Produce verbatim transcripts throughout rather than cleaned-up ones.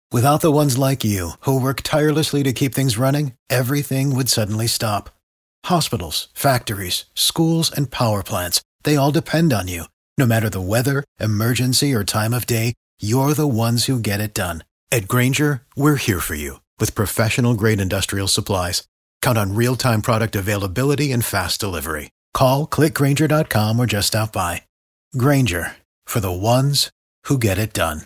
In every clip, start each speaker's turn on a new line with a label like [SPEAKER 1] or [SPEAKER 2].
[SPEAKER 1] Without the ones like you, who work tirelessly to keep things running, everything would suddenly stop. Hospitals, factories, schools, and power plants, they all depend on you. No matter the weather, emergency, or time of day, you're the ones who get it done. At Grainger, we're here for you with professional-grade industrial supplies. Count on real-time product availability and fast delivery. Call, click Grainger dot com, or just stop by. Grainger, for the ones who get it done.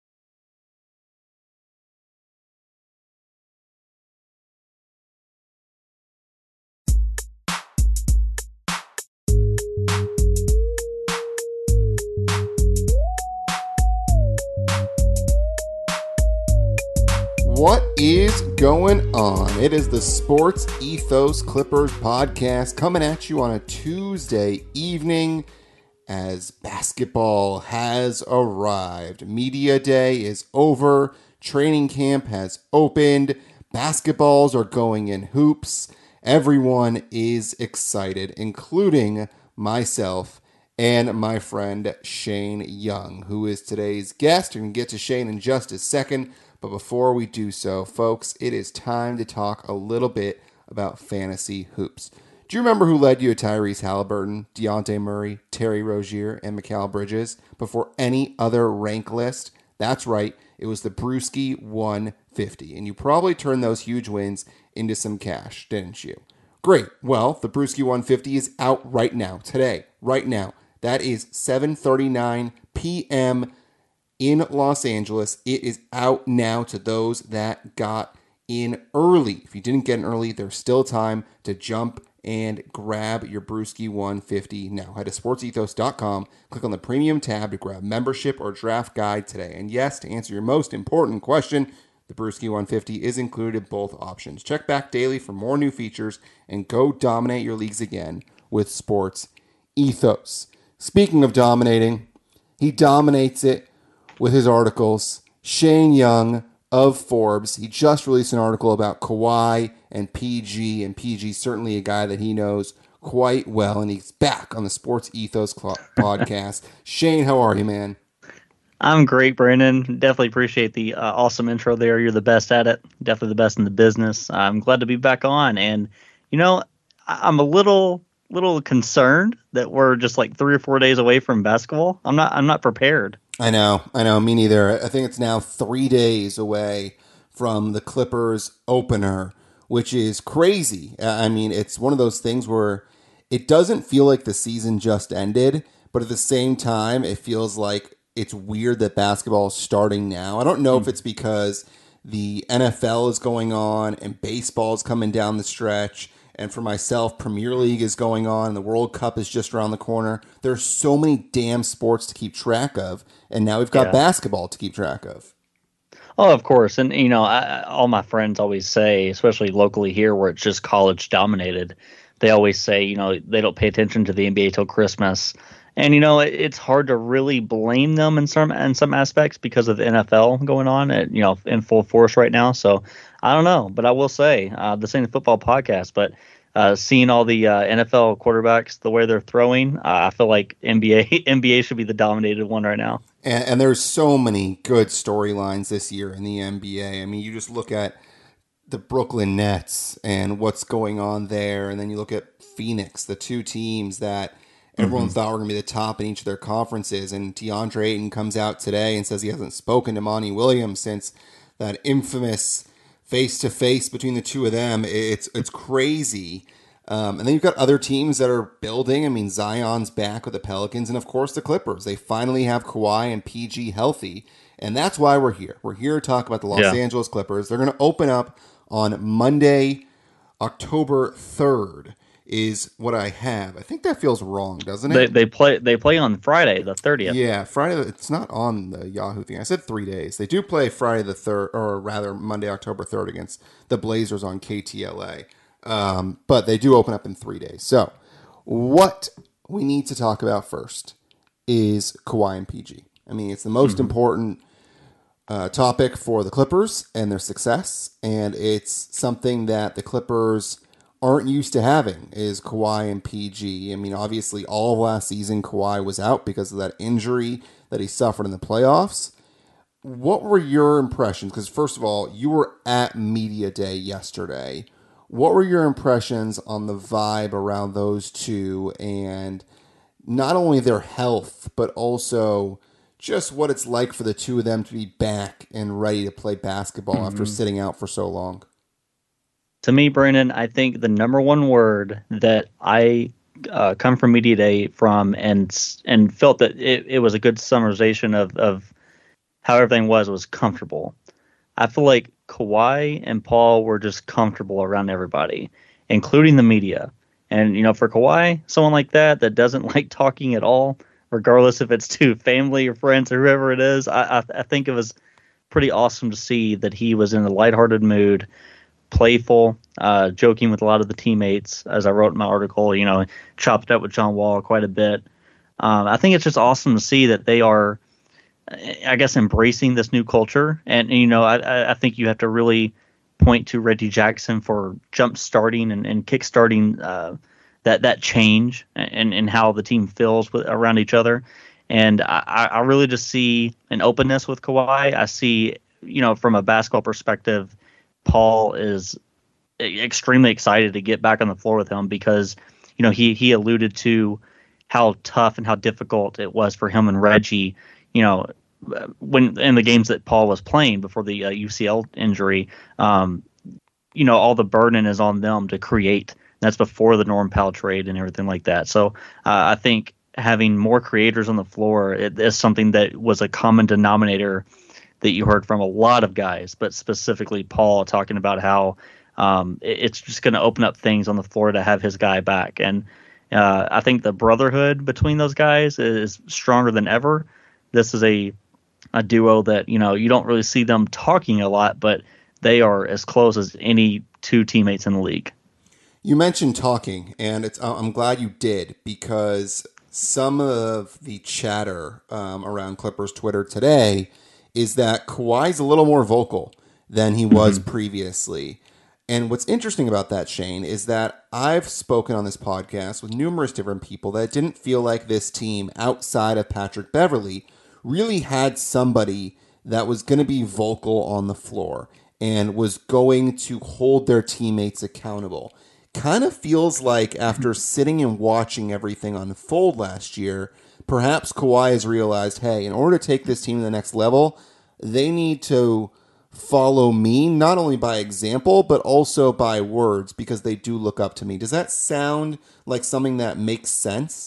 [SPEAKER 2] What is going on? It is the Sports Ethos Clippers podcast coming at you on a Tuesday evening as basketball has arrived. Media day is over. Training camp has opened. Basketballs are going in hoops. Everyone is excited, including myself and my friend Shane Young, who is today's guest. We're going to get to Shane in just a second. But before we do so, folks, it is time to talk a little bit about fantasy hoops. Do you remember who led you to Tyrese Halliburton, Dejounte Murray, Terry Rozier, and Mikal Bridges before any other rank list? That's right, it was the Brewski one fifty. And you probably turned those huge wins into some cash, didn't you? Great. Well, the Brewski one fifty is out right now, today, right now. That is seven thirty-nine p.m. in Los Angeles. It is out now to those that got in early. If you didn't get in early, there's still time to jump and grab your Brewski one fifty now. Head to sports ethos dot com, click on the premium tab to grab membership or draft guide today. And yes, to answer your most important question, the Brewski one fifty is included in both options. Check back daily for more new features and go dominate your leagues again with Sports Ethos. Speaking of dominating, he dominates it with his articles. Shane Young of Forbes, he just released an article about Kawhi and P G, and P G certainly a guy that he knows quite well, and he's back on the Sports Ethos Club podcast. Shane, how are you, man?
[SPEAKER 3] I'm great, Brandon. Definitely appreciate the uh, awesome intro there. You're the best at it. Definitely the best in the business. I'm glad to be back on, and you know, I'm a little little concerned that we're just like three or four days away from basketball. I'm not. I'm not prepared.
[SPEAKER 2] I know, I know, me neither. I think it's now three days away from the Clippers opener, which is crazy. I mean, it's one of those things where it doesn't feel like the season just ended, but at the same time, it feels like it's weird that basketball is starting now. I don't know mm. if it's because the N F L is going on and baseball is coming down the stretch. And for myself, Premier League is going on. The World Cup is just around the corner. There's so many damn sports to keep track of. And now we've got yeah. basketball to keep track of.
[SPEAKER 3] Oh, of course. And, you know, I, all my friends always say, especially locally here where it's just college dominated, they always say, you know, they don't pay attention to the N B A till Christmas. And, you know, it, it's hard to really blame them in some in some aspects because of the N F L going on, at, you know, in full force right now. So I don't know. But I will say, uh, this ain't a football podcast, but uh, seeing all the uh, N F L quarterbacks, the way they're throwing, uh, I feel like N B A N B A should be the dominated one right now.
[SPEAKER 2] And, and there's so many good storylines this year in the N B A. I mean, you just look at the Brooklyn Nets and what's going on there, and then you look at Phoenix, the two teams that everyone mm-hmm. thought were going to be the top in each of their conferences. And DeAndre Ayton comes out today and says he hasn't spoken to Monty Williams since that infamous face-to-face between the two of them. It's it's crazy. Um, and then you've got other teams that are building. I mean, Zion's back with the Pelicans, and of course the Clippers. They finally have Kawhi and P G healthy, and that's why we're here. We're here to talk about the Los yeah. Angeles Clippers. They're going to open up on Monday, October third. Is what I have. I think that feels wrong, doesn't it?
[SPEAKER 3] They, they play. They play on Friday, the thirtieth.
[SPEAKER 2] Yeah, Friday. It's not on the Yahoo thing. I said three days. They do play Friday the third, or rather Monday, October third, against the Blazers on K T L A. Um, but they do open up in three days. So, what we need to talk about first is Kawhi and P G. I mean, it's the most mm-hmm. important uh, topic for the Clippers and their success, and it's something that the Clippers aren't used to having, is Kawhi and P G. I mean, obviously, all of last season, Kawhi was out because of that injury that he suffered in the playoffs. what were your impressions? Because first of all, you were at Media Day yesterday. What were your impressions on the vibe around those two, and not only their health, but also just what it's like for the two of them to be back and ready to play basketball mm-hmm. after sitting out for so long?
[SPEAKER 3] To me, Brandon, I think the number one word that I uh, come from Media Day from and and felt that it, it was a good summarization of, of how everything was, was comfortable. I feel like Kawhi and Paul were just comfortable around everybody, including the media. And, you know, for Kawhi, someone like that that doesn't like talking at all, regardless if it's to family or friends or whoever it is, I, I, I think it was pretty awesome to see that he was in a lighthearted mood, playful, uh, joking with a lot of the teammates, as I wrote in my article, you know, chopped up with John Wall quite a bit. Um, I think it's just awesome to see that they are, I guess, embracing this new culture. And, you know, I, I think you have to really point to Reggie Jackson for jump starting and, and kick starting uh, that, that change and, and how the team feels with, around each other. And I, I really just see an openness with Kawhi. I see, you know, from a basketball perspective, Paul is extremely excited to get back on the floor with him because, you know, he, he alluded to how tough and how difficult it was for him and Reggie, you know, when in the games that Paul was playing before the uh, U C L injury, um, you know, all the burden is on them to create. That's before the Norm Powell trade and everything like that. So uh, I think having more creators on the floor it, is something that was a common denominator that you heard from a lot of guys, but specifically Paul talking about how um, it, it's just going to open up things on the floor to have his guy back. And uh, I think the brotherhood between those guys is stronger than ever. This is a a duo that, you know, you don't really see them talking a lot, but they are as close as any two teammates in the league.
[SPEAKER 2] You mentioned talking, and it's I'm glad you did, because some of the chatter um, around Clippers Twitter today is that Kawhi's a little more vocal than he was mm-hmm. previously. And what's interesting about that, Shane, is that I've spoken on this podcast with numerous different people that didn't feel like this team outside of Patrick Beverley really had somebody that was going to be vocal on the floor and was going to hold their teammates accountable. Kind of feels like after sitting and watching everything unfold last year, perhaps Kawhi has realized, hey, in order to take this team to the next level, they need to follow me, not only by example, but also by words, because they do look up to me. Does that sound like something that makes sense?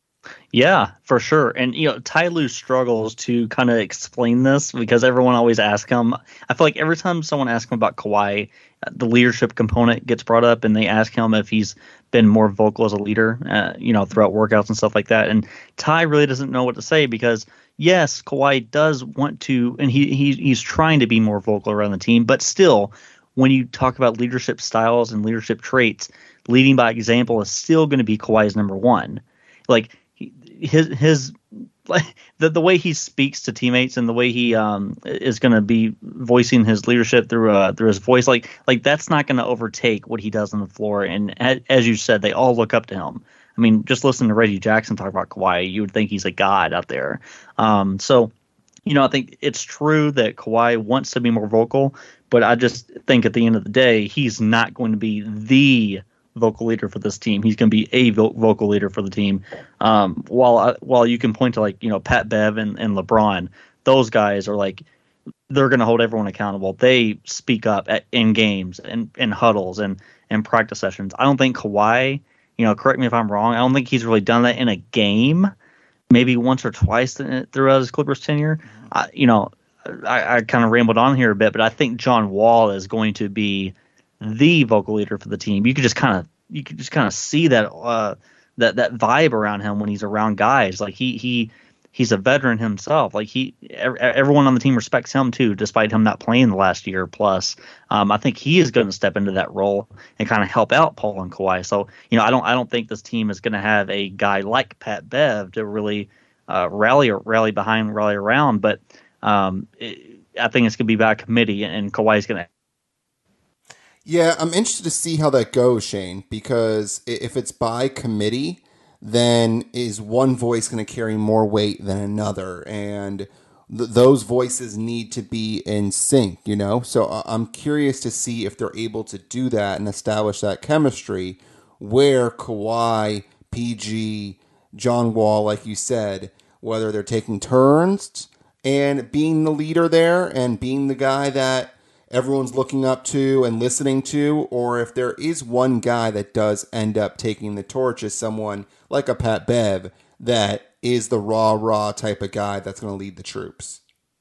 [SPEAKER 3] Yeah, for sure. And, you know, Ty Lue struggles to kind of explain this because everyone always asks him. I feel like every time someone asks him about Kawhi, the leadership component gets brought up and they ask him if he's been more vocal as a leader, uh, you know, throughout workouts and stuff like that. And Ty really doesn't know what to say because, yes, Kawhi does want to, and he, he he's trying to be more vocal around the team. But still, when you talk about leadership styles and leadership traits, leading by example is still going to be Kawhi's number one. Like, his his like the the way he speaks to teammates and the way he um is going to be voicing his leadership through uh through his voice, like like that's not going to overtake what he does on the floor. And as, as you said, they all look up to him. I mean, just listen to Reggie Jackson talk about Kawhi, you would think he's a god out there. Um, so you know, I think it's true that Kawhi wants to be more vocal, but I just think at the end of the day, he's not going to be the vocal leader for this team. He's going to be a vo- vocal leader for the team. Um, while I, while you can point to like, you know, Pat Bev and, and LeBron, those guys are like, they're going to hold everyone accountable. They speak up at, in games and in huddles and, and practice sessions. I don't think Kawhi, you know, correct me if I'm wrong, I don't think he's really done that in a game, maybe once or twice throughout his Clippers tenure. Mm-hmm. I, you know, I, I kind of rambled on here a bit, but I think John Wall is going to be the vocal leader for the team. You could just kind of you could just kind of see that uh, that that vibe around him when he's around guys. Like he he he's a veteran himself. Like he everyone on the team respects him too, despite him not playing the last year plus. Um, I think he is going to step into that role and kind of help out Paul and Kawhi. So you know, I don't I don't think this team is going to have a guy like Pat Bev to really uh, rally rally behind, rally around. But um, it, I think it's going to be by committee, and Kawhi's going to.
[SPEAKER 2] Yeah, I'm interested to see how that goes, Shane, because if it's by committee, then is one voice going to carry more weight than another? And th- those voices need to be in sync, you know? So I- I'm curious to see if they're able to do that and establish that chemistry where Kawhi, P G, John Wall, like you said, whether they're taking turns and being the leader there and being the guy that everyone's looking up to and listening to, or if there is one guy that does end up taking the torch as someone like a Pat Bev that is the raw, raw type of guy that's going to lead the troops.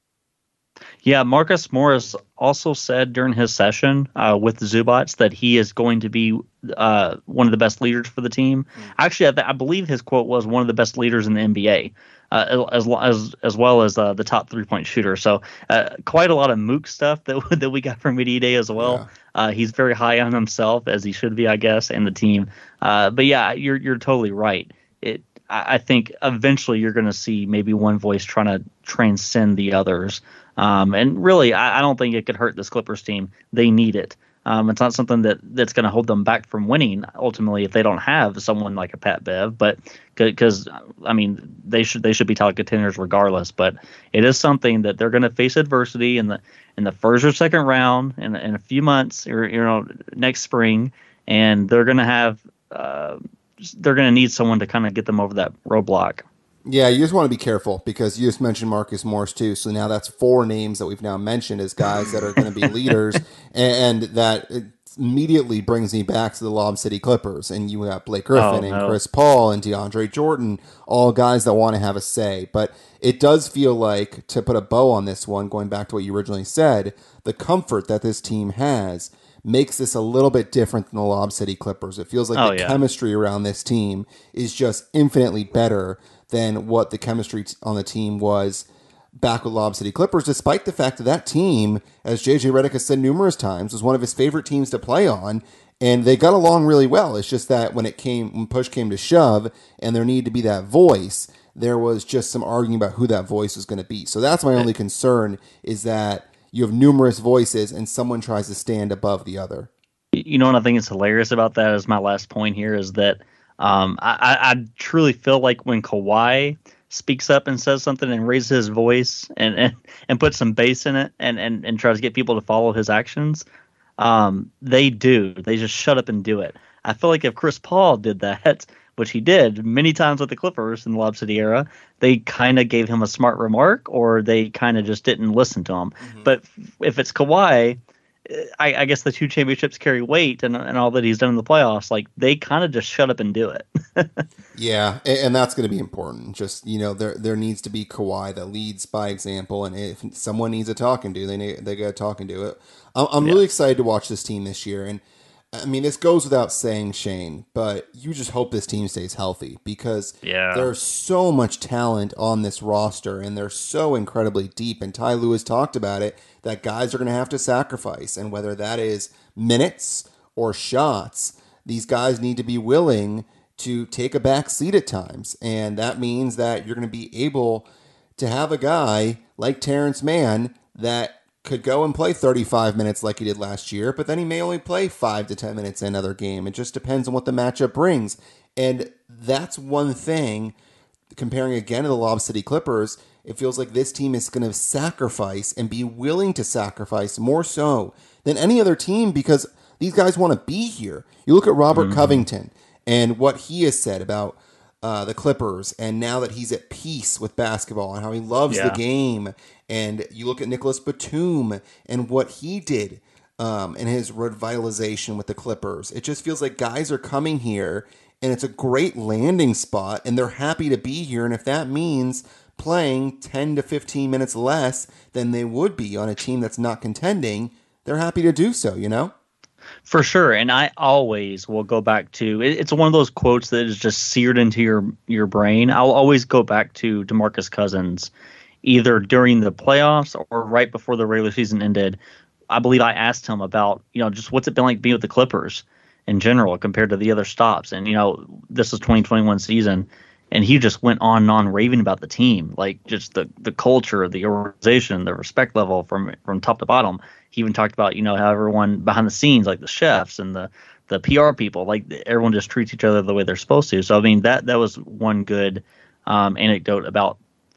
[SPEAKER 3] Yeah, Marcus Morris also said during his session uh, with the Zubats that he is going to be uh, one of the best leaders for the team. Mm. Actually, I, th- I believe his quote was one of the best leaders in the N B A, uh, as as as well as uh, the top three point shooter. So uh, quite a lot of Mook stuff that that we got from Media Day as well. Yeah. Uh, he's very high on himself, as he should be, I guess, and the team. Uh, but yeah, you're you're totally right. It. I think eventually you're going to see maybe one voice trying to transcend the others. Um, and really, I, I don't think it could hurt this Clippers team. They need it. Um, it's not something that, that's going to hold them back from winning, ultimately, if they don't have someone like a Pat Bev. But because, I mean, they should they should be title contenders regardless. But it is something that they're going to face adversity in the in the first or second round in, in a few months, or you know, next spring, and they're going to have uh, they're going to need someone to kind of get them over that roadblock.
[SPEAKER 2] Yeah, you just want to be careful because you just mentioned Marcus Morris too. So now that's four names that we've now mentioned as guys that are going to be leaders, and, and that immediately brings me back to the Lob City Clippers. And you got Blake Griffin oh, no. and Chris Paul and DeAndre Jordan, all guys that want to have a say. But it does feel like, to put a bow on this one, going back to what you originally said, the comfort that this team has makes this a little bit different than the Lob City Clippers. It feels like oh, the yeah. chemistry around this team is just infinitely better than what the chemistry t- on the team was back with Lob City Clippers, despite the fact that that team, as J J Redick has said numerous times, was one of his favorite teams to play on, and they got along really well. It's just that when it came, when push came to shove, and there needed to be that voice, there was just some arguing about who that voice was going to be. So that's my only concern, is that you have numerous voices and someone tries to stand above the other.
[SPEAKER 3] You know what I think is hilarious about that is my last point here is that Um, I, I truly feel like when Kawhi speaks up and says something and raises his voice and, and, and puts some bass in it and, and, and tries to get people to follow his actions, um, they do. They just shut up and do it. I feel like if Chris Paul did that, which he did many times with the Clippers in the Lob City era, they kind of gave him a smart remark or they kind of just didn't listen to him. Mm-hmm. But if it's Kawhi, I, I guess the two championships carry weight and, and all that he's done in the playoffs. Like they kind of just shut up and do it.
[SPEAKER 2] Yeah, and, and that's going to be important. Just, you know, there there needs to be Kawhi that leads by example, and if someone needs a talking to, they need, they got a talking to it. I'm, I'm yeah. really excited to watch this team this year, and I mean, this goes without saying, Shane, but you just hope this team stays healthy because
[SPEAKER 3] yeah.
[SPEAKER 2] there's so much talent on this roster, and they're so incredibly deep. And Ty Lue has talked about it, that guys are going to have to sacrifice. And whether that is minutes or shots, these guys need to be willing to take a back seat at times. And that means that you're going to be able to have a guy like Terrence Mann that could go and play thirty-five minutes like he did last year, but then he may only play five to ten minutes in another game. It just depends on what the matchup brings. And that's one thing, comparing again to the Lob City Clippers, it feels like this team is going to sacrifice and be willing to sacrifice more so than any other team because these guys want to be here. You look at Robert mm-hmm. Covington and what he has said about Uh, the Clippers, and now that he's at peace with basketball and how he loves yeah. the game. And you look at Nicholas Batum and what he did um, in his revitalization with the Clippers. It just feels like guys are coming here and it's a great landing spot and they're happy to be here. And if that means playing ten to fifteen minutes less than they would be on a team that's not contending, they're happy to do so, you know?
[SPEAKER 3] For sure, and I always will go back to it, it's one of those quotes that is just seared into your your brain. I'll always go back to DeMarcus Cousins, either during the playoffs or right before the regular season ended. I believe I asked him about, you know, just what's it been like being with the Clippers in general compared to the other stops. And, you know, this is twenty twenty-one season, and he just went on and on raving about the team, like just the the culture, the organization, the respect level from from top to bottom. He even talked about, you know, how everyone behind the scenes, like the chefs and the, the P R people, like everyone just treats each other the way they're supposed to. So, I mean, that that was one good um, anecdote about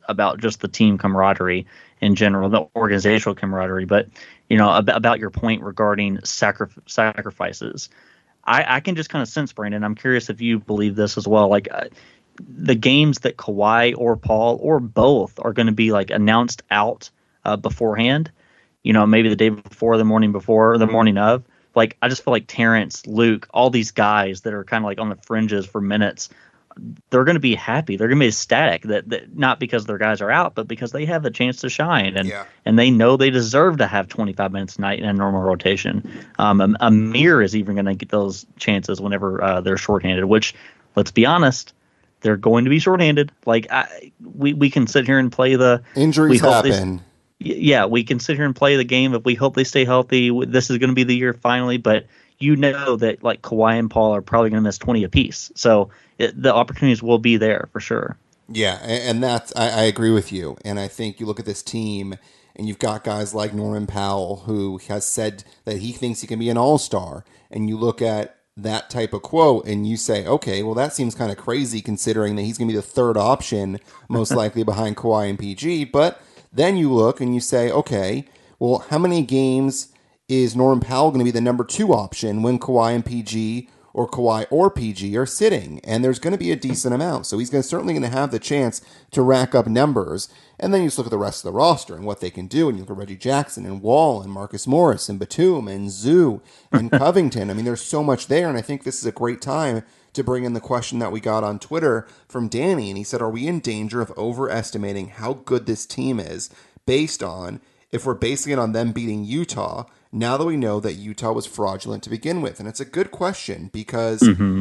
[SPEAKER 3] about just the team camaraderie in general, the organizational camaraderie. But, you know, ab- about your point regarding sacri- sacrifices, I, I can just kind of sense, Brandon, I'm curious if you believe this as well. Like, uh, the games that Kawhi or Paul or both are going to be like announced out uh, beforehand, you know, maybe the day before, the morning before, or the morning of. Like, I just feel like Terrence, Luke, all these guys that are kind of like on the fringes for minutes, they're going to be happy. They're going to be ecstatic that, that not because their guys are out, but because they have a chance to shine, and
[SPEAKER 2] yeah.
[SPEAKER 3] and they know they deserve to have twenty-five minutes a night in a normal rotation. Um, Amir is even going to get those chances whenever uh, they're shorthanded. Which, let's be honest, they're going to be shorthanded. Like I, we we can sit here and play the
[SPEAKER 2] injuries happen.
[SPEAKER 3] They, yeah, we can sit here and play the game if we hope they stay healthy. This is going to be the year finally, but you know that like Kawhi and Paul are probably going to miss twenty apiece. So it, the opportunities will be there for sure.
[SPEAKER 2] Yeah, and that's I, I agree with you. And I think you look at this team, and you've got guys like Norman Powell, who has said that he thinks he can be an all-star. And you look at that type of quote, and you say, okay, well, that seems kind of crazy considering that he's going to be the third option, most likely behind Kawhi and P G. But then you look and you say, okay, well, how many games is Norman Powell going to be the number two option when Kawhi and P G or Kawhi or P G are sitting? And there's going to be a decent amount. So he's going to, certainly going to have the chance to rack up numbers. And then you just look at the rest of the roster and what they can do. And you look at Reggie Jackson and Wall and Marcus Morris and Batum and Zoo and Covington. I mean, there's so much there. And I think this is a great time to bring in the question that we got on Twitter from Danny. And he said, are we in danger of overestimating how good this team is based on, if we're basing it on them beating Utah, now that we know that Utah was fraudulent to begin with? And it's a good question because mm-hmm.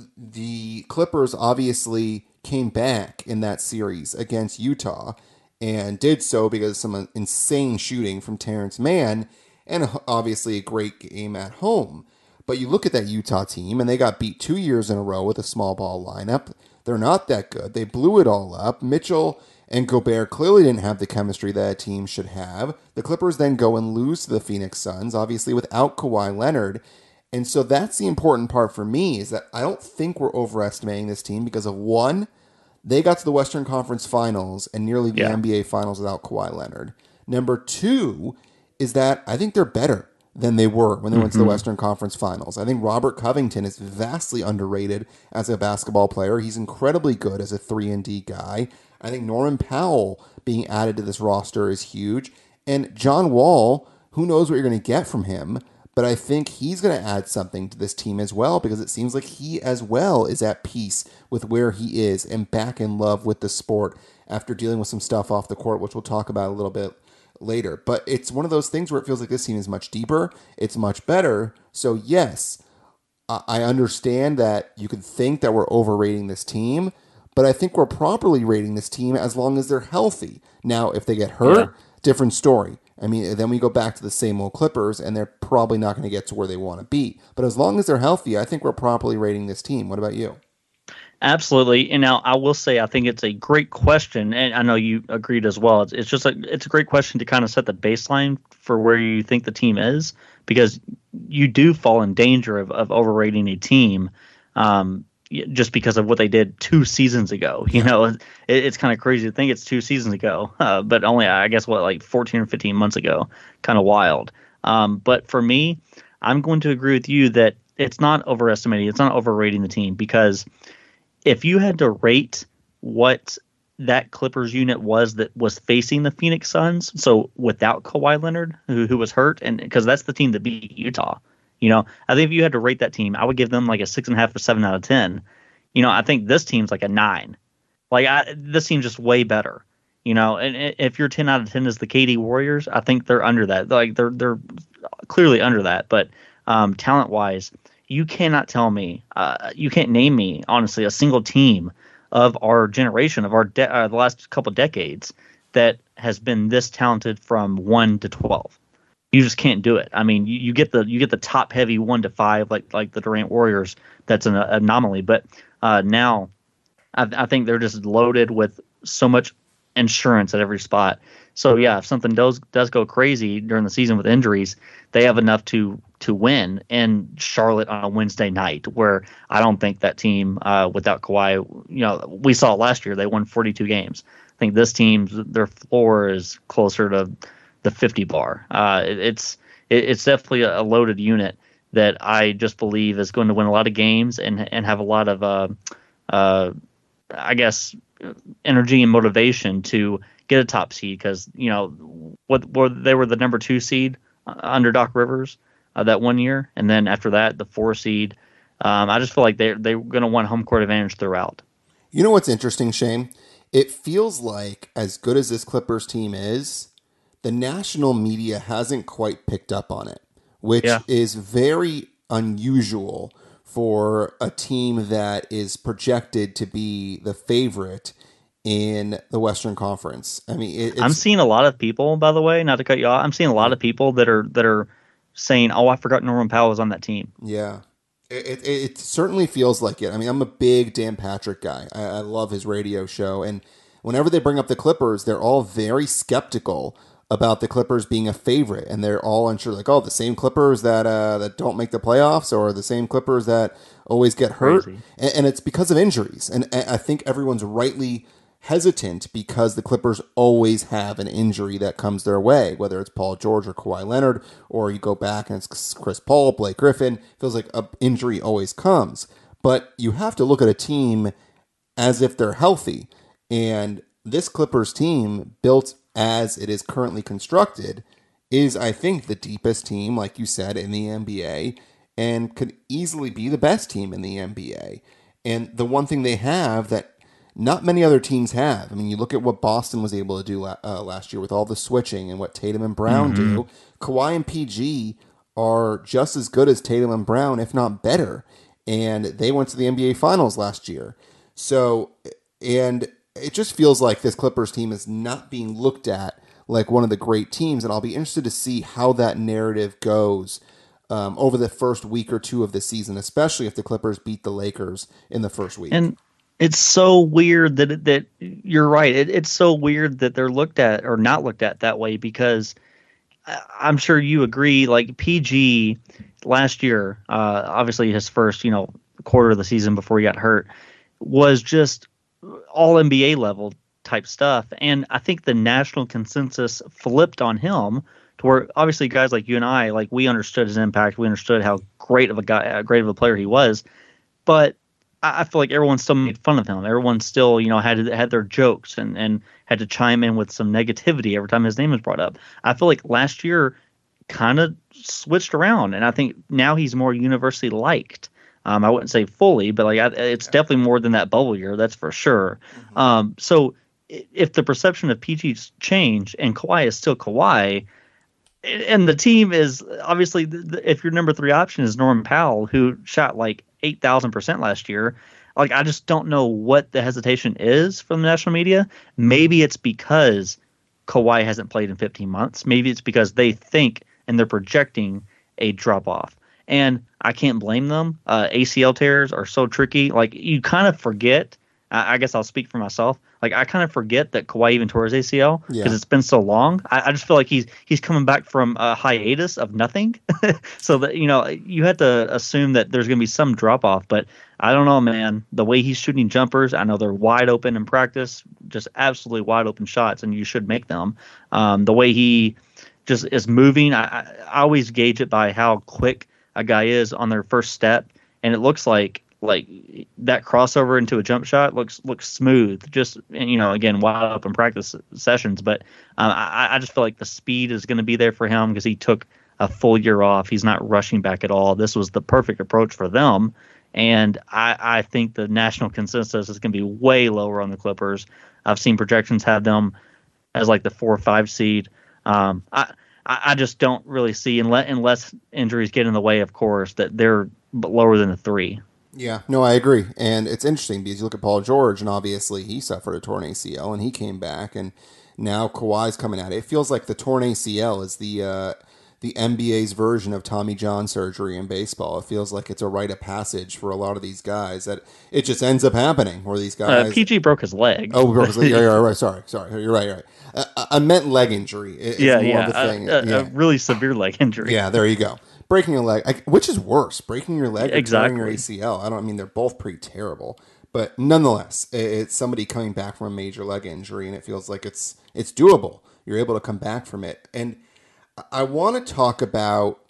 [SPEAKER 2] the Clippers obviously came back in that series against Utah and did so because of some insane shooting from Terrence Mann and obviously a great game at home. But you look at that Utah team, and they got beat two years in a row with a small ball lineup. They're not that good. They blew it all up. Mitchell and Gobert clearly didn't have the chemistry that a team should have. The Clippers then go and lose to the Phoenix Suns, obviously without Kawhi Leonard. And so that's the important part for me, is that I don't think we're overestimating this team because of, one, they got to the Western Conference Finals and nearly the yeah. N B A Finals without Kawhi Leonard. Number two is that I think they're better than they were when they mm-hmm. went to the Western Conference Finals. I think Robert Covington is vastly underrated as a basketball player. He's incredibly good as a three and D guy. I think Norman Powell being added to this roster is huge. And John Wall, who knows what you're going to get from him, but I think he's going to add something to this team as well, because it seems like he as well is at peace with where he is and back in love with the sport after dealing with some stuff off the court, which we'll talk about a little bit later. But it's one of those things where it feels like this team is much deeper. It's much better. So yes, I understand that you could think that we're overrating this team, but I think we're properly rating this team as long as they're healthy. Now, if they get hurt, yeah. different story. I mean, then we go back to the same old Clippers, and they're probably not going to get to where they want to be. But as long as they're healthy, I think we're properly rating this team. What about you?
[SPEAKER 3] Absolutely. And now I will say I think it's a great question, and I know you agreed as well. It's, it's just a, it's a great question to kind of set the baseline for where you think the team is, because you do fall in danger of, of overrating a team um, just because of what they did two seasons ago. You know, it, it's kind of crazy to think it's two seasons ago, uh, but only, I guess, what, like fourteen or fifteen months ago. Kind of wild. Um, but for me, I'm going to agree with you that it's not overestimating. It's not overrating the team, because if you had to rate what that Clippers unit was that was facing the Phoenix Suns, so without Kawhi Leonard, who, who was hurt, and because that's the team that beat Utah, you know, I think if you had to rate that team, I would give them like a six and a half or seven out of ten. You know, I think this team's like a nine. Like I, this team's just way better. You know, and if your ten out of ten is the K D Warriors, I think they're under that. Like they're they're clearly under that. But um, talent wise, you cannot tell me, uh, you can't name me, honestly, a single team of our generation, of our de- uh, the last couple decades, that has been this talented from one to twelve. You just can't do it. I mean, you, you get the you get the top heavy one to five, like like the Durant Warriors. That's an anomaly. But uh, now, I, I think they're just loaded with so much insurance at every spot. So yeah, if something does does go crazy during the season with injuries, they have enough to to win in Charlotte on a Wednesday night, where I don't think that team uh, without Kawhi, you know, we saw last year they won forty-two games. think this team, their floor is closer to the fifty bar. Uh, it, it's it, it's definitely a loaded unit that I just believe is going to win a lot of games and and have a lot of, uh, uh, I guess, energy and motivation to get a top seed because, you know, what, what they were the number two seed under Doc Rivers uh, that one year. And then after that, the four seed. Um, I just feel like they're, they're going to want home court advantage throughout.
[SPEAKER 2] You know what's interesting, Shane? It feels like as good as this Clippers team is, the national media hasn't quite picked up on it, which yeah. is very unusual for a team that is projected to be the favorite in the Western Conference. I mean, it, it's,
[SPEAKER 3] I'm seeing a lot of people, by the way, not to cut you off. I'm seeing a lot of people that are that are saying, "Oh, I forgot Norman Powell was on that team."
[SPEAKER 2] Yeah, it it, it certainly feels like it. I mean, I'm a big Dan Patrick guy. I, I love his radio show, and whenever they bring up the Clippers, they're all very skeptical about the Clippers being a favorite, and they're all unsure, like, oh, the same Clippers that uh, that don't make the playoffs, or the same Clippers that always get hurt, and, and it's because of injuries. And, and I think everyone's rightly hesitant because the Clippers always have an injury that comes their way, whether it's Paul George or Kawhi Leonard, or you go back and it's Chris Paul, Blake Griffin. It feels like an injury always comes. But you have to look at a team as if they're healthy. And this Clippers team, built as it is currently constructed, is, I think, the deepest team, like you said, in the N B A, and could easily be the best team in the N B A. And the one thing they have that not many other teams have. I mean, you look at what Boston was able to do uh, last year with all the switching and what Tatum and Brown mm-hmm. do. Kawhi and P G are just as good as Tatum and Brown, if not better. And they went to the N B A Finals last year. So, and it just feels like this Clippers team is not being looked at like one of the great teams. And I'll be interested to see how that narrative goes um, over the first week or two of the season, especially if the Clippers beat the Lakers in the first week.
[SPEAKER 3] And it's so weird that that you're right. It, it's so weird that they're looked at or not looked at that way because I'm sure you agree. Like P G last year, uh, obviously his first you know quarter of the season before he got hurt was just all N B A level type stuff, and I think the national consensus flipped on him to where obviously guys like you and I, like we understood his impact, we understood how great of a guy, great of a player he was, but I feel like everyone still made fun of him. Everyone still, you know, had had their jokes and, and had to chime in with some negativity every time his name was brought up. I feel like last year kind of switched around, and I think now he's more universally liked. Um, I wouldn't say fully, but like I, it's definitely more than that bubble year, that's for sure. Mm-hmm. Um, so if the perception of P G's changed and Kawhi is still Kawhi, and the team is obviously, if your number three option is Norman Powell, who shot like eight thousand percent last year, like I just don't know what the hesitation is from the national media. Maybe it's because Kawhi hasn't played in fifteen months. Maybe it's because they think and they're projecting a drop off. And I can't blame them. Uh, A C L tears are so tricky. Like you kind of forget. I, I guess I'll speak for myself. Like I kind of forget that Kawhi even tore his A C L because yeah. it's been so long. I, I just feel like he's he's coming back from a hiatus of nothing. So that you know you have to assume that there's going to be some drop off. But I don't know, man. The way he's shooting jumpers, I know they're wide open in practice, just absolutely wide open shots, and you should make them. Um, the way he just is moving, I, I always gauge it by how quick a guy is on their first step, and it looks like. Like that crossover into a jump shot looks looks smooth. Just and you know, again, wide open practice sessions. But um, I, I just feel like the speed is going to be there for him because he took a full year off. He's not rushing back at all. This was the perfect approach for them, and I, I think the national consensus is going to be way lower on the Clippers. I've seen projections have them as like the four or five seed. Um, I I just don't really see unless unless injuries get in the way, of course, that they're lower than the three.
[SPEAKER 2] Yeah, no, I agree. And it's interesting because you look at Paul George, and obviously he suffered a torn A C L, and he came back, and now Kawhi's coming at it. It feels like the torn A C L is the uh, the N B A's version of Tommy John surgery in baseball. It feels like it's a rite of passage for a lot of these guys that it just ends up happening where these guys...
[SPEAKER 3] Uh, P G broke his leg.
[SPEAKER 2] Oh, broke his leg. Yeah, yeah, right. Sorry, sorry. You're right, you're right. Uh, I meant leg injury. It's
[SPEAKER 3] yeah,
[SPEAKER 2] more
[SPEAKER 3] yeah.
[SPEAKER 2] Of the thing.
[SPEAKER 3] A, a,
[SPEAKER 2] yeah.
[SPEAKER 3] a really severe leg injury.
[SPEAKER 2] Yeah, there you go. Breaking a leg, I, which is worse, breaking your leg or
[SPEAKER 3] exactly.
[SPEAKER 2] tearing your A C L? I don't. I mean, they're both pretty terrible. But nonetheless, it's somebody coming back from a major leg injury, and it feels like it's it's doable. You're able to come back from it. And I want to talk about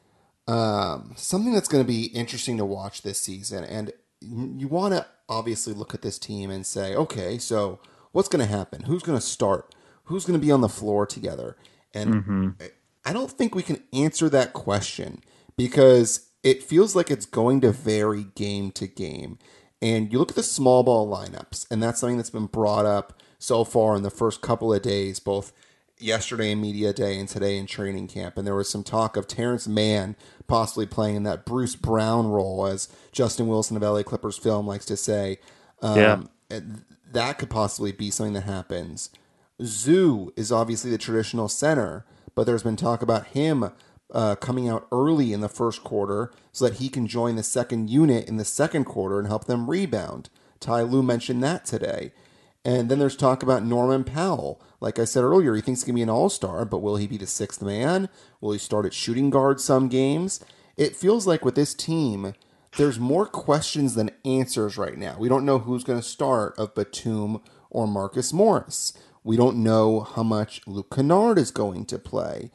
[SPEAKER 2] um, something that's going to be interesting to watch this season. And you want to obviously look at this team and say, okay, so what's going to happen? Who's going to start? Who's going to be on the floor together? And mm-hmm. I don't think we can answer that question because it feels like it's going to vary game to game. And you look at the small ball lineups, and that's something that's been brought up so far in the first couple of days, both yesterday in media day and today in training camp. And there was some talk of Terrence Mann possibly playing in that Bruce Brown role, as Justin Wilson of L A Clippers Film likes to say. Um, yeah. That could possibly be something that happens. Zoo is obviously the traditional center, but there's been talk about him Uh, coming out early in the first quarter so that he can join the second unit in the second quarter and help them rebound. Ty Lue mentioned that today. And then there's talk about Norman Powell. Like I said earlier, he thinks he can be an all-star, but will he be the sixth man? Will he start at shooting guard some games? It feels like with this team, there's more questions than answers right now. We don't know who's going to start of Batum or Marcus Morris. We don't know how much Luke Kennard is going to play.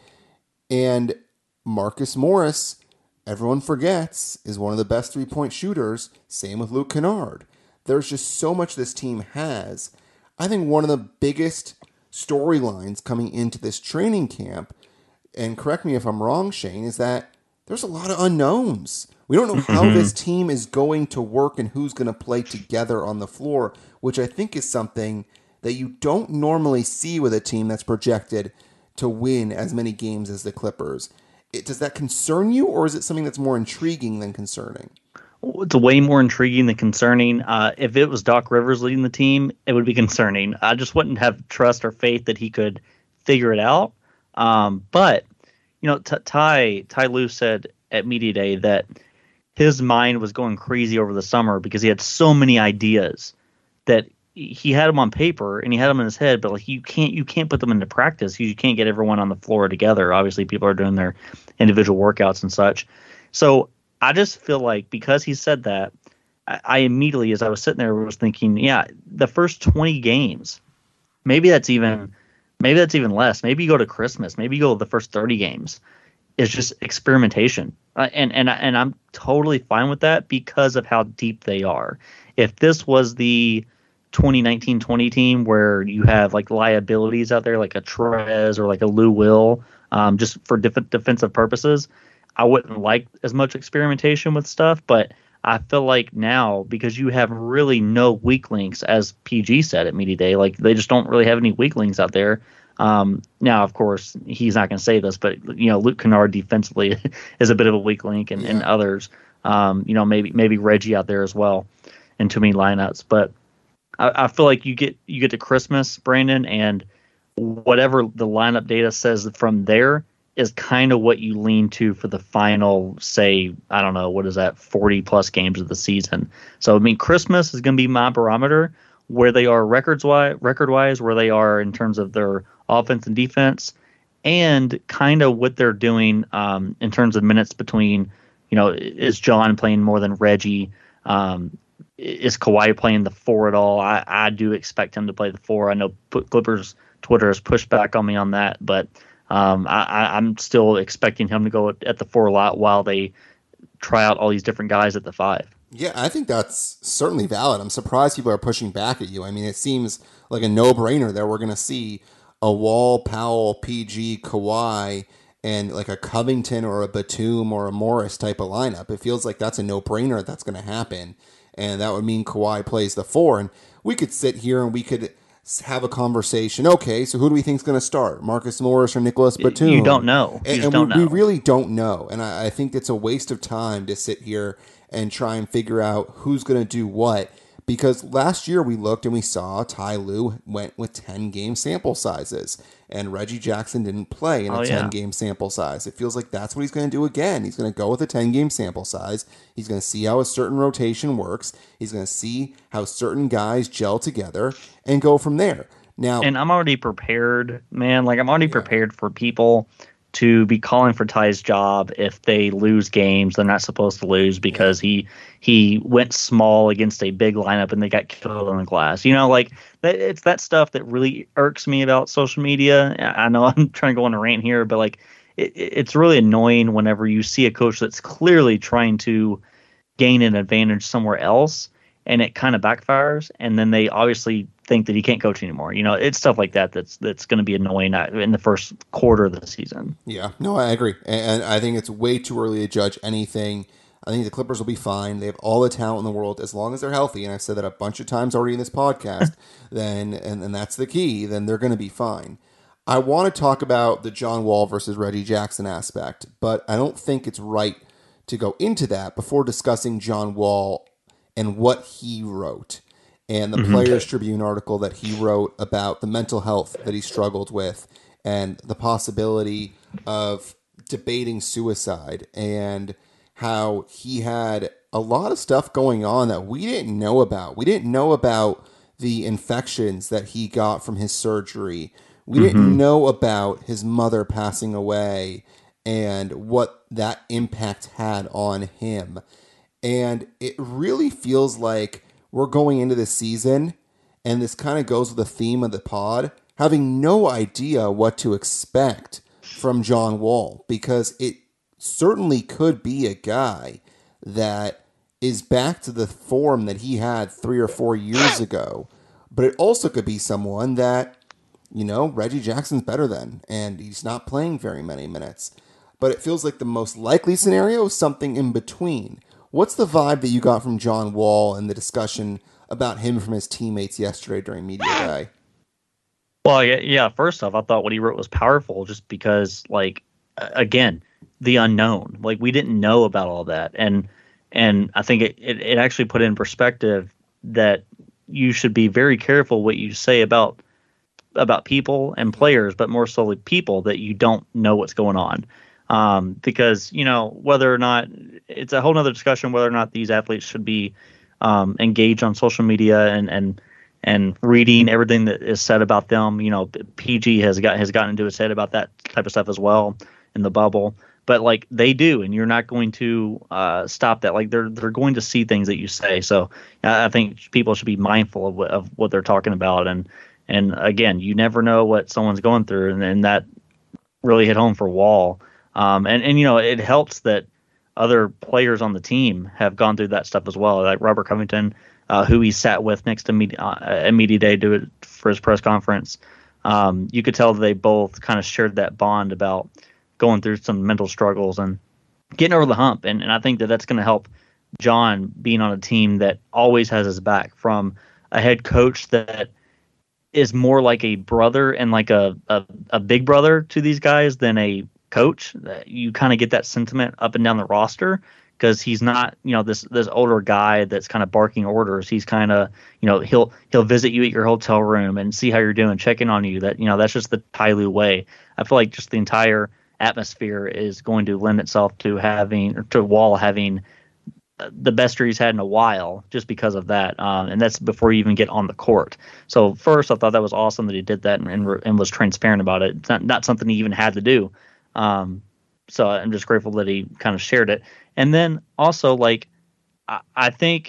[SPEAKER 2] And Marcus Morris, everyone forgets, is one of the best three-point shooters. Same with Luke Kennard. There's just so much this team has. I think one of the biggest storylines coming into this training camp, and correct me if I'm wrong, Shane, is that there's a lot of unknowns. We don't know how this team is going to work and who's going to play together on the floor, which I think is something that you don't normally see with a team that's projected to win as many games as the Clippers. It, does that concern you, or is it something that's more intriguing than concerning?
[SPEAKER 3] It's way more intriguing than concerning. Uh, if it was Doc Rivers leading the team, it would be concerning. I just wouldn't have trust or faith that he could figure it out. Um, but, you know, T- Ty, Ty Lue said at Media Day that his mind was going crazy over the summer because he had so many ideas that he had them on paper and he had them in his head, but like you can't you can't put them into practice. You can't get everyone on the floor together. Obviously, people are doing their individual workouts and such. So I just feel like because he said that, I, I immediately, as I was sitting there, was thinking, yeah, the first twenty games, maybe that's even maybe that's even less. Maybe you go to Christmas. Maybe you go to the first thirty games. It's just experimentation, uh, and and and I'm totally fine with that because of how deep they are. If this was the twenty nineteen twenty team where you have like liabilities out there like a Trez or like a Lou Will um, just for def- defensive purposes, I wouldn't like as much experimentation with stuff. But I feel like now, because you have really no weak links, as P G said at Media Day, like they just don't really have any weak links out there. Um, now, of course, he's not going to say this, but you know, Luke Kennard defensively is a bit of a weak link, and, yeah. and others, um, you know, maybe maybe Reggie out there as well in too many lineups. But I, I feel like you get you get to Christmas, Brandon, and whatever the lineup data says from there is kind of what you lean to for the final, say, I don't know, what is that, forty plus games of the season. So I mean, Christmas is going to be my barometer where they are records wise, record wise, where they are in terms of their offense and defense, and kind of what they're doing um, in terms of minutes between, you know, is John playing more than Reggie? Um, is Kawhi playing the four at all? I, I do expect him to play the four. I know Clippers Twitter has pushed back on me on that, but um, I, I'm still expecting him to go at, at the four a lot while they try out all these different guys at the five.
[SPEAKER 2] Yeah, I think that's certainly valid. I'm surprised people are pushing back at you. I mean, it seems like a no-brainer that we're going to see a Wall, Powell, P G, Kawhi, and like a Covington or a Batum or a Morris type of lineup. It feels like that's a no-brainer that's going to happen, and that would mean Kawhi plays the four. And we could sit here and we could have a conversation. Okay, so who do we think is going to start? Marcus Morris or Nicholas Batum?
[SPEAKER 3] You don't know. You
[SPEAKER 2] and,
[SPEAKER 3] just
[SPEAKER 2] and
[SPEAKER 3] don't
[SPEAKER 2] we,
[SPEAKER 3] know.
[SPEAKER 2] we really don't know. And I, I think it's a waste of time to sit here and try and figure out who's going to do what. Because last year we looked and we saw Ty Lue went with ten-game sample sizes, and Reggie Jackson didn't play in a oh, yeah. ten-game sample size. It feels like that's what he's going to do again. He's going to go with a ten-game sample size. He's going to see how a certain rotation works. He's going to see how certain guys gel together and go from there. Now,
[SPEAKER 3] and I'm already prepared, man. Like I'm already yeah. prepared for people to be calling for Ty's job if they lose games they're not supposed to lose because he he went small against a big lineup and they got killed on the glass. You know, like that, it's that stuff that really irks me about social media. I know I'm trying to go on a rant here, but like it, it's really annoying whenever you see a coach that's clearly trying to gain an advantage somewhere else and it kind of backfires, and then they obviously think that he can't coach anymore. You know, it's stuff like that that's that's going to be annoying in the first quarter of the season.
[SPEAKER 2] Yeah, no, I agree. And I think it's way too early to judge anything. I think the Clippers will be fine. They have all the talent in the world as long as they're healthy. And I've said that a bunch of times already in this podcast. then and, and that's the key. Then they're going to be fine. I want to talk about the John Wall versus Reggie Jackson aspect, but I don't think it's right to go into that before discussing John Wall and what he wrote and the mm-hmm. Players Tribune article that he wrote about the mental health that he struggled with and the possibility of debating suicide and how he had a lot of stuff going on that we didn't know about. We didn't know about the infections that he got from his surgery. We mm-hmm. didn't know about his mother passing away and what that impact had on him. And it really feels like we're going into this season, and this kind of goes with the theme of the pod, having no idea what to expect from John Wall, because it certainly could be a guy that is back to the form that he had three or four years ago. But it also could be someone that, you know, Reggie Jackson's better than, and he's not playing very many minutes. But it feels like the most likely scenario is something in between. What's the vibe that you got from John Wall and the discussion about him from his teammates yesterday during Media Day?
[SPEAKER 3] Well, yeah, yeah, first off, I thought what he wrote was powerful just because, like, again, the unknown. Like, we didn't know about all that. And and I think it, it, it actually put in perspective that you should be very careful what you say about about people and players, but more so people that you don't know what's going on. Um, because, you know, whether or not it's a whole nother discussion, whether or not these athletes should be um, engaged on social media and, and, and reading everything that is said about them. You know, P G has got, has gotten into his head about that type of stuff as well in the bubble, but like they do, and you're not going to uh, stop that. Like they're, they're going to see things that you say. So I think people should be mindful of, of what they're talking about. And, and again, you never know what someone's going through. And, and that really hit home for Wall. Um, and, and, you know, it helps that other players on the team have gone through that stuff as well. Like Robert Covington, uh, who he sat with next to media, uh, at Media Day do it for his press conference. Um, you could tell that they both kind of shared that bond about going through some mental struggles and getting over the hump. And, and I think that that's going to help John being on a team that always has his back, from a head coach that is more like a brother and like a, a, a big brother to these guys than a coach. You kind of get that sentiment up and down the roster because he's not, you know, this this older guy that's kind of barking orders. He's kind of, you know, he'll he'll visit you at your hotel room and see how you're doing, check in on you. That, you know, that's just the Ty Lue way. I feel like just the entire atmosphere is going to lend itself to having, or to Wall having the best year he's had in a while, just because of that. Um, and that's before you even get on the court. So first, I thought that was awesome that he did that and and, and was transparent about it. It's not, not something he even had to do. Um, so I'm just grateful that he kind of shared it. And then also, like, I, I think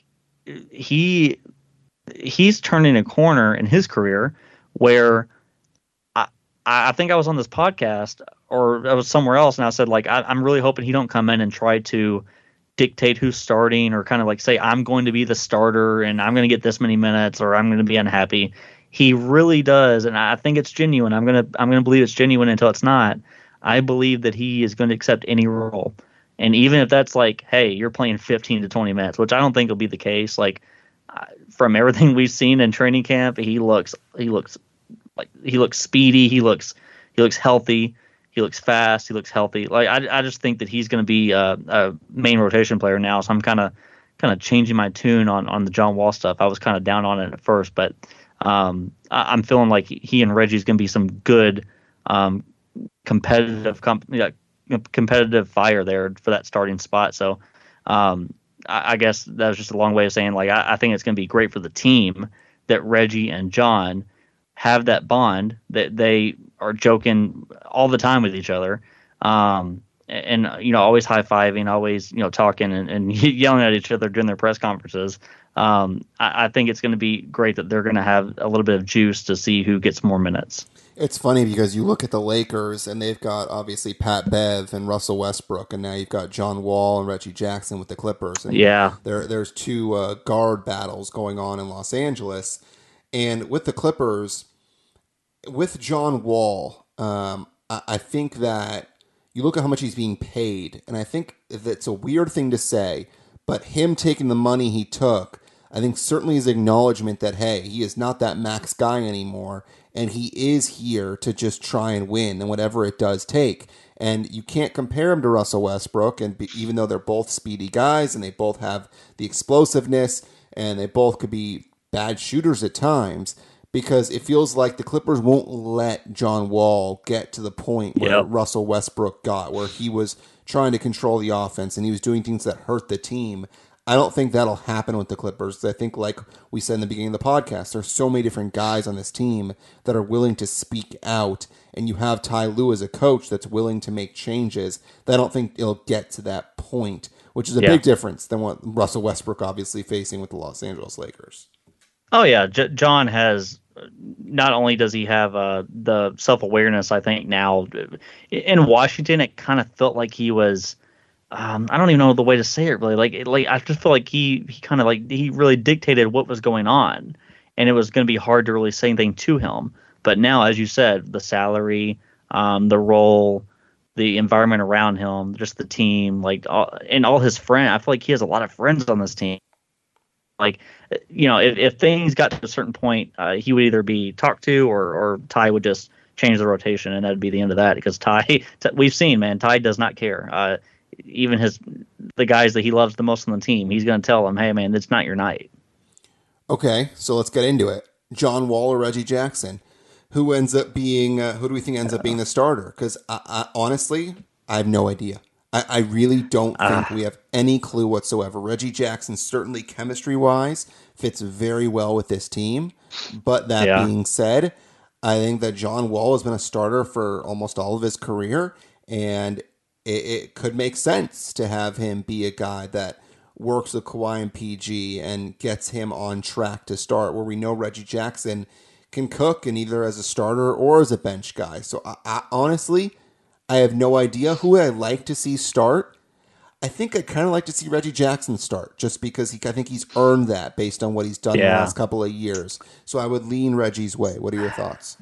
[SPEAKER 3] he he's turning a corner in his career where I I think I was on this podcast or I was somewhere else, and I said, like, I, I'm really hoping he don't come in and try to dictate who's starting or kind of like say, I'm going to be the starter and I'm going to get this many minutes or I'm going to be unhappy. He really does, and I think it's genuine. I'm gonna I'm gonna believe it's genuine until it's not. I believe that he is going to accept any role. And even if that's like, hey, you're playing fifteen to twenty minutes, which I don't think will be the case. Like, uh, from everything we've seen in training camp, he looks he looks like he looks speedy. He looks he looks healthy. He looks fast. He looks healthy. Like, I I just think that he's going to be a, a main rotation player now. So I'm kind of kind of changing my tune on, on the John Wall stuff. I was kind of down on it at first, but um, I, I'm feeling like he and Reggie is going to be some good um, competitive comp- yeah, competitive fire there for that starting spot. So um, I, I guess that was just a long way of saying, like, I, I think it's going to be great for the team that Reggie and John have that bond, that they are joking all the time with each other. Um, and, you know, always high fiving, always, you know, talking and, and yelling at each other during their press conferences. Um, I, I think it's going to be great that they're going to have a little bit of juice to see who gets more minutes.
[SPEAKER 2] It's funny because you look at the Lakers and they've got obviously Pat Bev and Russell Westbrook, and now you've got John Wall and Reggie Jackson with the Clippers. And
[SPEAKER 3] Yeah.
[SPEAKER 2] there, there's two uh, guard battles going on in Los Angeles. And with the Clippers, with John Wall, um, I, I think that you look at how much he's being paid, and I think that's a weird thing to say, but him taking the money he took, I think certainly is acknowledgement that, hey, he is not that max guy anymore, and he is here to just try and win, and whatever it does take. And you can't compare him to Russell Westbrook, and be, even though they're both speedy guys, and they both have the explosiveness, and they both could be bad shooters at times, because it feels like the Clippers won't let John Wall get to the point where
[SPEAKER 3] Yep.
[SPEAKER 2] Russell Westbrook got, where he was trying to control the offense and he was doing things that hurt the team. I don't think that'll happen with the Clippers. I think, like we said in the beginning of the podcast, there's so many different guys on this team that are willing to speak out, and you have Ty Lue as a coach that's willing to make changes. That I don't think it'll get to that point, which is a
[SPEAKER 3] Yeah.
[SPEAKER 2] big difference than what Russell Westbrook obviously facing with the Los Angeles Lakers.
[SPEAKER 3] Oh yeah, J- John has. Not only does he have uh, the self-awareness, I think now in Washington, it kind of felt like he was. Um, I don't even know the way to say it really. Like, like I just feel like he he kind of like he really dictated what was going on, and it was going to be hard to really say anything to him. But now, as you said, the salary, um, the role, the environment around him, just the team, like all, and all his friends. I feel like he has a lot of friends on this team. Like, you know, if, if things got to a certain point, uh, he would either be talked to or, or Ty would just change the rotation, and that'd be the end of that. Because Ty, t- we've seen, man, Ty does not care. Uh, even his the guys that he loves the most on the team, he's going to tell them, hey, man, it's not your night.
[SPEAKER 2] Okay, so let's get into it. John Wall or Reggie Jackson? Who ends up being, uh, who do we think ends up being the starter? Because I, I, honestly, I have no idea. I, I really don't think
[SPEAKER 3] Uh,
[SPEAKER 2] we have any clue whatsoever. Reggie Jackson, certainly chemistry-wise, fits very well with this team. But that
[SPEAKER 3] Yeah.
[SPEAKER 2] being said, I think that John Wall has been a starter for almost all of his career, and it, it could make sense to have him be a guy that works with Kawhi and P G and gets him on track to start, where we know Reggie Jackson can cook, and either as a starter or as a bench guy. So I, I honestly, I have no idea who I'd like to see start. I think I'd kind of like to see Reggie Jackson start, just because he, I think he's earned that based on what he's done in the
[SPEAKER 3] Yeah.
[SPEAKER 2] last couple of years. So I would lean Reggie's way. What are your thoughts?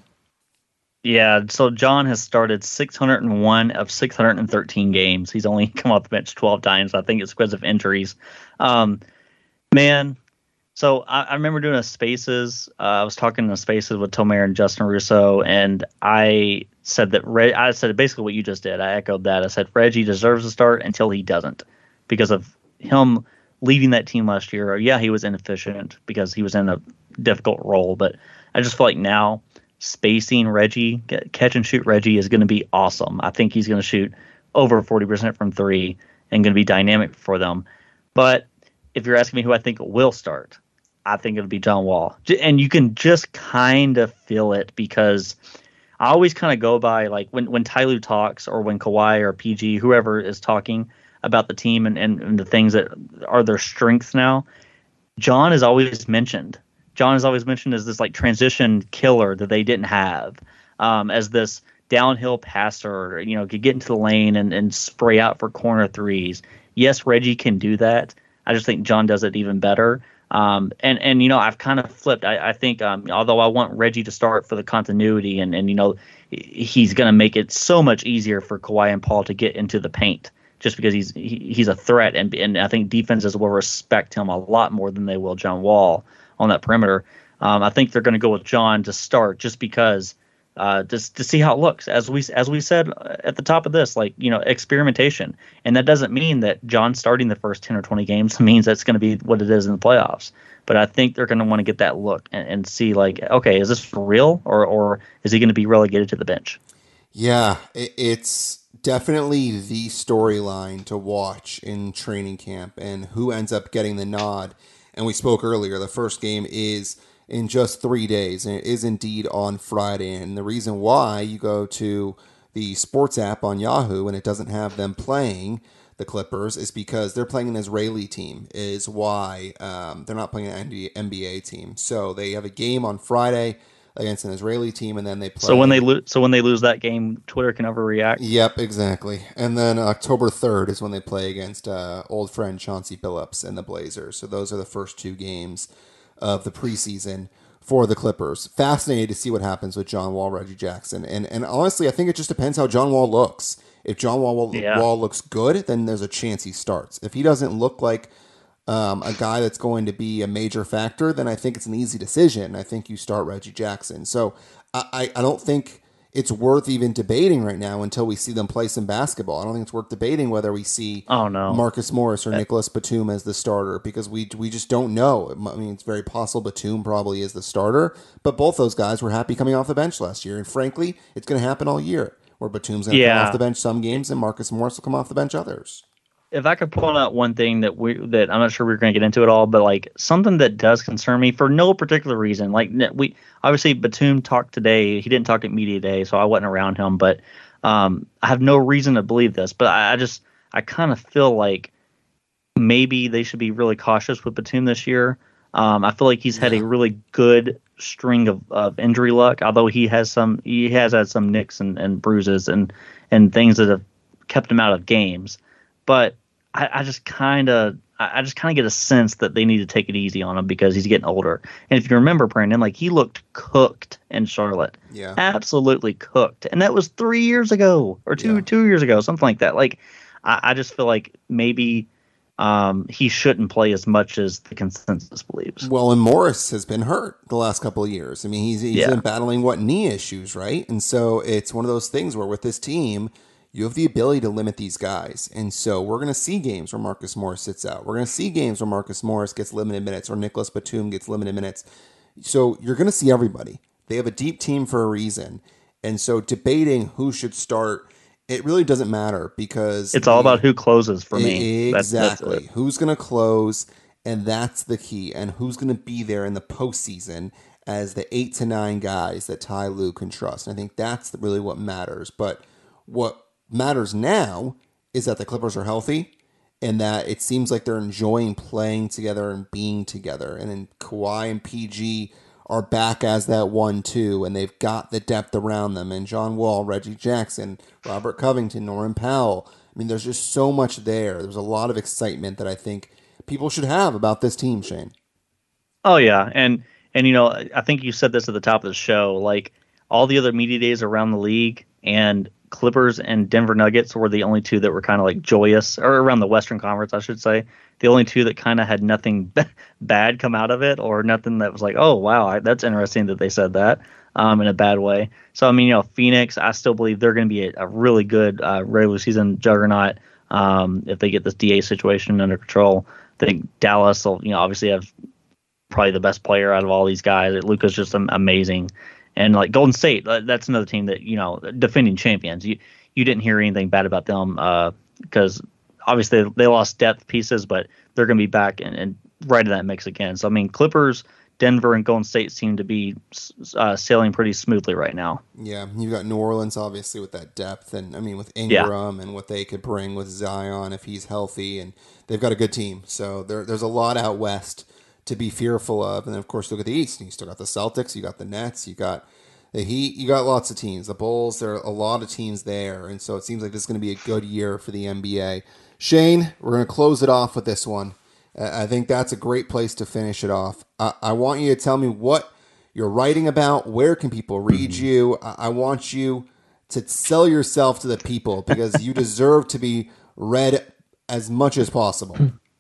[SPEAKER 3] Yeah, so John has started six hundred one of six hundred thirteen games. He's only come off the bench twelve times. I think it's because of injuries. Um, man, so I, I remember doing a Spaces. Uh, I was talking in Spaces with Tomer and Justin Russo, and I said that Re- I said basically what you just did. I echoed that. I said Reggie deserves to start until he doesn't, because of him leading that team last year. Yeah, he was inefficient because he was in a difficult role, but I just feel like now spacing Reggie, get, catch and shoot Reggie is going to be awesome. I think he's going to shoot over forty percent from three and going to be dynamic for them. But if you're asking me who I think will start, I think it'll be John Wall. J- And you can just kind of feel it, because I always kind of go by, like, when, when Ty Lue talks, or when Kawhi or P G, whoever is talking about the team and, and, and the things that are their strengths now, John is always mentioned. John is always mentioned as this like transition killer that they didn't have, um, as this downhill passer, you know, could get into the lane and, and spray out for corner threes. Yes, Reggie can do that. I just think John does it even better. Um, and, and, you know, I've kind of flipped. I, I think, um, although I want Reggie to start for the continuity, and, and you know, he's going to make it so much easier for Kawhi and Paul to get into the paint, just because he's he, he's a threat. And, and I think defenses will respect him a lot more than they will John Wall on that perimeter. Um, I think they're going to go with John to start, just because uh, just to see how it looks. As we as we said at the top of this, like, you know, experimentation, and that doesn't mean that John starting the first ten or twenty games means that's going to be what it is in the playoffs. But I think they're going to want to get that look and, and see, like, okay, is this for real, or or is he going to be relegated to the bench?
[SPEAKER 2] Yeah, it, it's definitely the storyline to watch in training camp, and who ends up getting the nod. And we spoke earlier, the first game is in just three days, and it is indeed on Friday. And the reason why, you go to the sports app on Yahoo and it doesn't have them playing the Clippers is because they're playing an Israeli team, is why um, they're not playing an N B A team. So they have a game on Friday against an Israeli team, and then they play.
[SPEAKER 3] So when they lose, so when they lose that game, Twitter can overreact.
[SPEAKER 2] Yep, exactly. And then October third is when they play against uh, old friend Chauncey Billups and the Blazers. So those are the first two games of the preseason for the Clippers. Fascinated to see what happens with John Wall, Reggie Jackson, and and honestly, I think it just depends how John Wall looks. If John Wall,
[SPEAKER 3] yeah.
[SPEAKER 2] Wall looks good, then there's a chance he starts. If he doesn't look like um, a guy that's going to be a major factor, then I think it's an easy decision. I think you start Reggie Jackson. So I, I don't think it's worth even debating right now until we see them play some basketball. I don't think it's worth debating whether we see
[SPEAKER 3] oh, no.
[SPEAKER 2] Marcus Morris or Nicholas Batum as the starter, because we we just don't know. I mean, it's very possible Batum probably is the starter, but both those guys were happy coming off the bench last year. And frankly, it's going to happen all year, where Batum's going to
[SPEAKER 3] yeah.
[SPEAKER 2] come off the bench some games and Marcus Morris will come off the bench others.
[SPEAKER 3] If I could point out one thing that we that I'm not sure we're going to get into it all, but like something that does concern me for no particular reason. Like we obviously Batum talked today. He didn't talk at media day, so I wasn't around him. But um, I have no reason to believe this. But I, I just I kind of feel like maybe they should be really cautious with Batum this year. Um, I feel like he's had
[SPEAKER 2] yeah.
[SPEAKER 3] a really good string of, of injury luck, although he has some he has had some nicks and, and bruises and and things that have kept him out of games. But I, I just kind of, I just kind of get a sense that they need to take it easy on him because he's getting older. And if you remember, Brandon, like he looked cooked in Charlotte,
[SPEAKER 2] yeah,
[SPEAKER 3] absolutely cooked, and that was three years ago or two, yeah. two years ago, something like that. Like, I, I just feel like maybe um, he shouldn't play as much as the consensus believes.
[SPEAKER 2] Well, and Morris has been hurt the last couple of years. I mean, he's he's
[SPEAKER 3] yeah.
[SPEAKER 2] been battling what knee issues, right? And so it's one of those things where with this team, you have the ability to limit these guys. And so we're going to see games where Marcus Morris sits out. We're going to see games where Marcus Morris gets limited minutes or Nicholas Batum gets limited minutes. So you're going to see everybody. They have a deep team for a reason. And so debating who should start, it really doesn't matter because
[SPEAKER 3] it's all about who closes for
[SPEAKER 2] me. Exactly.
[SPEAKER 3] That's, that's
[SPEAKER 2] who's going to close, and that's the key. And who's going to be there in the postseason as the eight to nine guys that Ty Lue can trust. And I think that's really what matters. But what matters now is that the Clippers are healthy and that it seems like they're enjoying playing together and being together. And then Kawhi and P G are back as that one two, and they've got the depth around them. And John Wall, Reggie Jackson, Robert Covington, Norman Powell. I mean, there's just so much there. There's a lot of excitement that I think people should have about this team, Shane.
[SPEAKER 3] Oh, yeah. And, and you know, I think you said this at the top of the show, like all the other media days around the league and Clippers and Denver Nuggets were the only two that were kind of like joyous, or around the Western Conference, I should say. The only two that kind of had nothing b- bad come out of it, or nothing that was like, oh, wow, I, that's interesting that they said that um, in a bad way. So, I mean, you know, Phoenix, I still believe they're going to be a, a really good uh, regular season juggernaut um, if they get this D A situation under control. I think Dallas will, you know, obviously have probably the best player out of all these guys. Luka's just amazing. And like Golden State, that's another team that, you know, defending champions. You you didn't hear anything bad about them because uh, obviously they lost depth pieces, but they're going to be back and, and right in that mix again. So, I mean, Clippers, Denver, and Golden State seem to be uh, sailing pretty smoothly right now.
[SPEAKER 2] Yeah, you've got New Orleans, obviously, with that depth. And, I mean, with Ingram yeah. and what they could bring with Zion if he's healthy. And they've got a good team. So there, there's a lot out west to be fearful of. And then, of course, look at the East. You still got the Celtics, you got the Nets, you got the Heat, you got lots of teams. The Bulls, there are a lot of teams there. And so it seems like this is going to be a good year for the N B A. Shane, we're going to close it off with this one. Uh, I think that's a great place to finish it off. I, I want you to tell me what you're writing about. Where can people read you? I, I want you to sell yourself to the people because you deserve to be read as much as possible.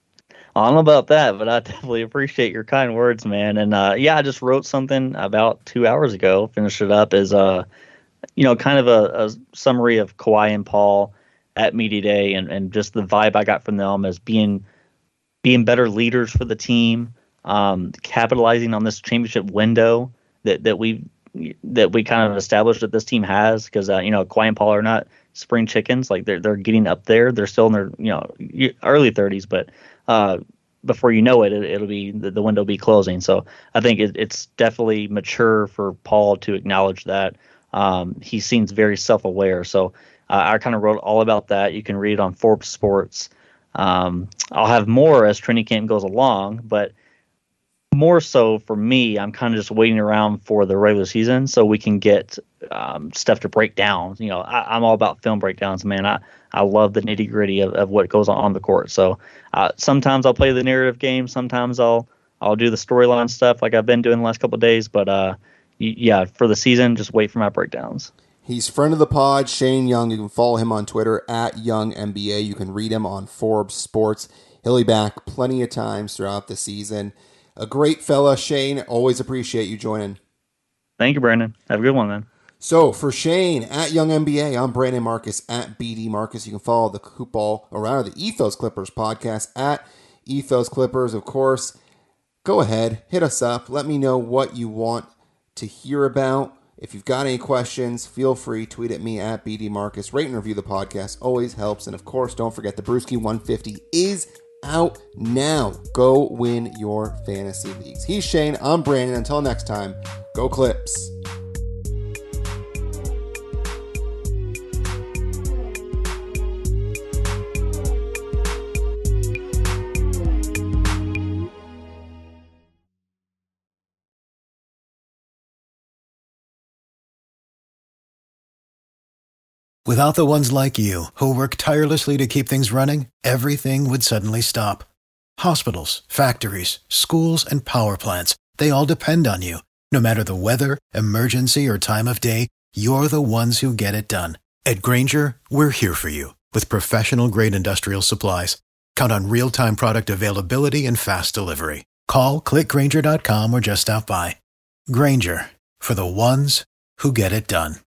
[SPEAKER 3] I don't know about that, but I definitely appreciate your kind words, man. And uh, yeah, I just wrote something about two hours ago. Finished it up as a, you know, kind of a, a summary of Kawhi and Paul at Media Day, and, and just the vibe I got from them as being being better leaders for the team, um, capitalizing on this championship window that that we that we kind of established that this team has. Because uh, you know, Kawhi and Paul are not spring chickens; like they're they're getting up there. They're still in their you know early thirties, but uh, before you know it, it it'll be the, the window will be closing. So I think it, it's definitely mature for Paul to acknowledge that. Um, he seems very self-aware. So uh, I kind of wrote all about that. You can read it on Forbes Sports. Um, I'll have more as training camp goes along, but more so for me, I'm kind of just waiting around for the regular season so we can get um, stuff to break down. You know, I, I'm all about film breakdowns, man. I, I love the nitty gritty of, of what goes on on the court. So uh, sometimes I'll play the narrative game. Sometimes I'll I'll do the storyline stuff like I've been doing the last couple of days. But uh, y- yeah, for the season, just wait for my breakdowns.
[SPEAKER 2] He's friend of the pod, Shane Young. You can follow him on Twitter at Young N B A. You can read him on Forbes Sports. He'll be back plenty of times throughout the season. A great fella, Shane. Always appreciate you joining.
[SPEAKER 3] Thank you, Brandon. Have a good one, man.
[SPEAKER 2] So for Shane at Young N B A, I'm Brandon Marcus at B D Marcus. You can follow the Hoop Ball around the Ethos Clippers podcast at Ethos Clippers. Of course, go ahead, hit us up. Let me know what you want to hear about. If you've got any questions, feel free, tweet at me at B D Marcus. Rate and review the podcast. Always helps. And of course, don't forget the Brewski one fifty is out now. Go win your fantasy leagues. He's Shane. I'm Brandon. Until next time, go Clips.
[SPEAKER 1] Without the ones like you, who work tirelessly to keep things running, everything would suddenly stop. Hospitals, factories, schools, and power plants, they all depend on you. No matter the weather, emergency, or time of day, you're the ones who get it done. At Grainger, we're here for you with professional-grade industrial supplies. Count on real-time product availability and fast delivery. Call, click Grainger dot com, or just stop by. Grainger, for the ones who get it done.